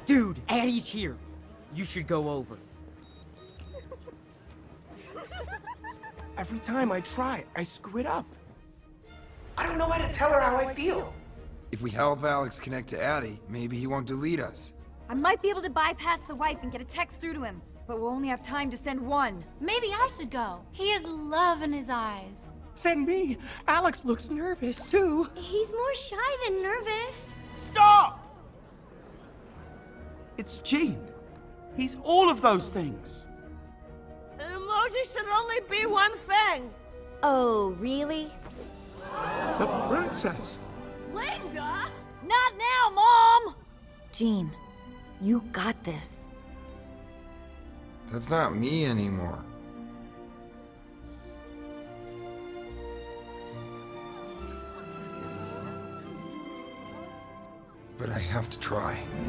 Dude, Addie's here. You should go over. Every time I try, I screw it up. I don't know how to tell her how I feel. If we help Alex connect to Addie, maybe he won't delete us. I might be able to bypass the wife and get a text through to him, but we'll only have time to send one. Maybe I should go. He has love in his eyes. Send me. Alex looks nervous, too. He's more shy than nervous. Stop! It's Gene. He's all of those things. Emoji should only be one thing. Oh, really? The princess. Linda? Not now, Mom! Gene, you got this. That's not me anymore. But I have to try.